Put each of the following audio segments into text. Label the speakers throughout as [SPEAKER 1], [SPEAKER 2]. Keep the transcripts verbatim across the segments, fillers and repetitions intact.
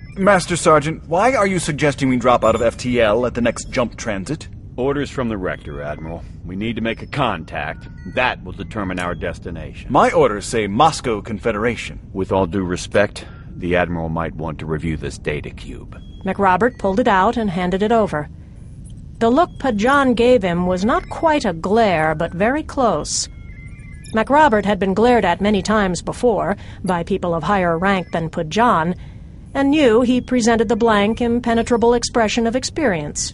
[SPEAKER 1] Master Sergeant, why are you suggesting we drop out of F T L at the next jump transit?
[SPEAKER 2] Orders from the Rector, Admiral. We need to make a contact. That will determine our destination.
[SPEAKER 1] My orders say Moscow Confederation.
[SPEAKER 2] With all due respect, the Admiral might want to review this data cube.
[SPEAKER 3] McRobert pulled it out and handed it over. The look Pajan gave him was not quite a glare, but very close. McRobert had been glared at many times before, by people of higher rank than Pajan, and knew he presented the blank, impenetrable expression of experience.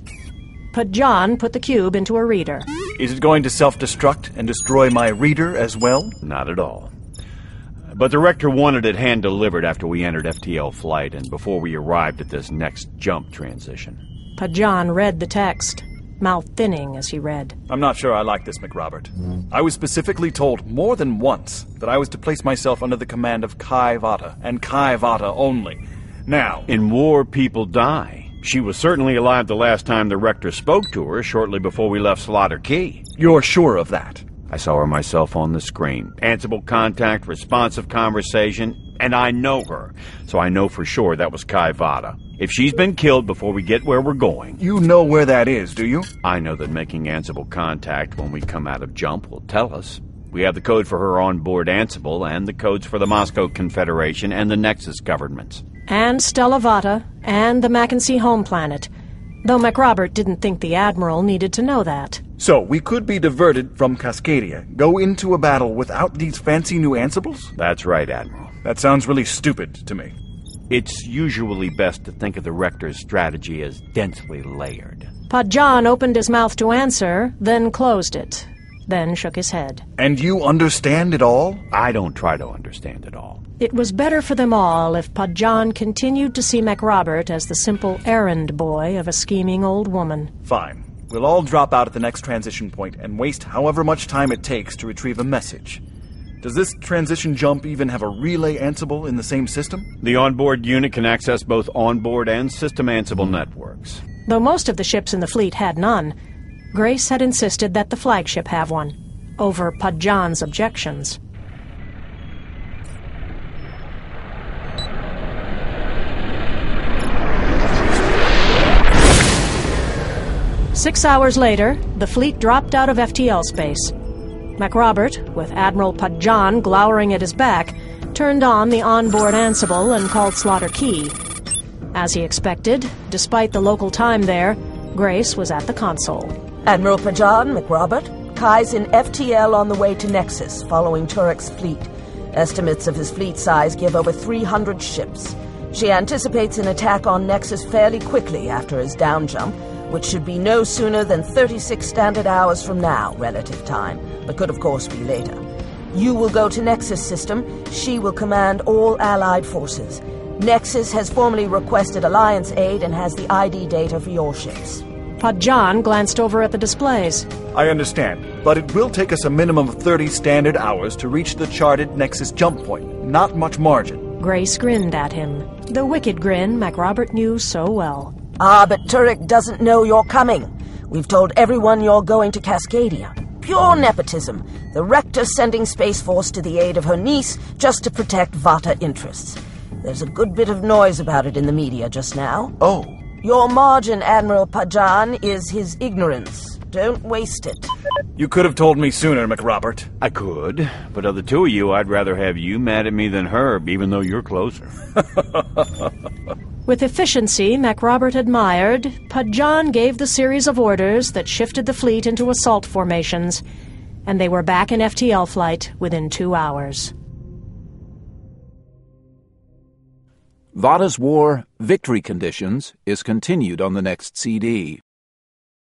[SPEAKER 3] Pajan put the cube into a reader.
[SPEAKER 1] Is it going to self-destruct and destroy my reader as well?
[SPEAKER 2] Not at all. But the Rector wanted it hand-delivered after we entered F T L flight and before we arrived at this next jump transition.
[SPEAKER 3] Pajan read the text, mouth thinning as he read.
[SPEAKER 1] I'm not sure I like this, McRobert. I was specifically told more than once that I was to place myself under the command of Kai Vata, and Kai Vata only. Now...
[SPEAKER 2] In war, people die. She was certainly alive the last time the Rector spoke to her, shortly before we left Slaughter Key.
[SPEAKER 1] You're sure of that?
[SPEAKER 2] I saw her myself on the screen. Ansible contact, responsive conversation, and I know her, so I know for sure that was Kai Vata. If she's been killed before we get where we're going...
[SPEAKER 1] You know where that is, do you?
[SPEAKER 2] I know that making Ansible contact when we come out of jump will tell us. We have the code for her on-board Ansible and the codes for the Moscow Confederation and the Nexus governments.
[SPEAKER 3] And Stella Vata, and the Mackenzie home planet, though McRobert didn't think the Admiral needed to know that.
[SPEAKER 1] So, we could be diverted from Cascadia, go into a battle without these fancy new Ansibles?
[SPEAKER 2] That's right, Admiral.
[SPEAKER 1] That sounds really stupid to me.
[SPEAKER 2] It's usually best to think of the Rector's strategy as densely layered.
[SPEAKER 3] Pajan opened his mouth to answer, then closed it, then shook his head.
[SPEAKER 1] And you understand it all?
[SPEAKER 2] I don't try to understand it all.
[SPEAKER 3] It was better for them all if Pajan continued to see McRobert as the simple errand boy of a scheming old woman.
[SPEAKER 1] Fine. We'll all drop out at the next transition point and waste however much time it takes to retrieve a message. Does this transition jump even have a relay Ansible in the same system?
[SPEAKER 2] The onboard unit can access both onboard and system Ansible networks.
[SPEAKER 3] Though most of the ships in the fleet had none, Grace had insisted that the flagship have one, over Pajan's objections. Six hours later, the fleet dropped out of F T L space. McRobert, with Admiral Pajan glowering at his back, turned on the onboard Ansible and called Slaughter Key. As he expected, despite the local time there, Grace was at the console.
[SPEAKER 4] Admiral Pajan, McRobert, Kai's in F T L on the way to Nexus, following Turek's fleet. Estimates of his fleet size give over three hundred ships. She anticipates an attack on Nexus fairly quickly after his down jump, which should be no sooner than thirty-six standard hours from now, relative time, but could of course be later. You will go to Nexus system. She will command all Allied forces. Nexus has formally requested Alliance aid and has the I D data for your ships.
[SPEAKER 3] Pajan glanced over at the displays.
[SPEAKER 1] I understand, but it will take us a minimum of thirty standard hours to reach the charted Nexus jump point. Not much margin.
[SPEAKER 3] Grace grinned at him, the wicked grin McRobert knew so well.
[SPEAKER 4] Ah, but Turek doesn't know you're coming. We've told everyone you're going to Cascadia. Pure nepotism. The Rector sending Space Force to the aid of her niece just to protect Vata interests. There's a good bit of noise about it in the media just now.
[SPEAKER 1] Oh.
[SPEAKER 4] Your margin, Admiral Pajan, is his ignorance. Don't waste it.
[SPEAKER 1] You could have told me sooner, McRobert.
[SPEAKER 2] I could, but of the two of you, I'd rather have you mad at me than her, even though you're closer.
[SPEAKER 3] With efficiency McRobert admired, Pajan gave the series of orders that shifted the fleet into assault formations, and they were back in F T L flight within two hours.
[SPEAKER 5] Vata's War, Victory Conditions is continued on the next C D.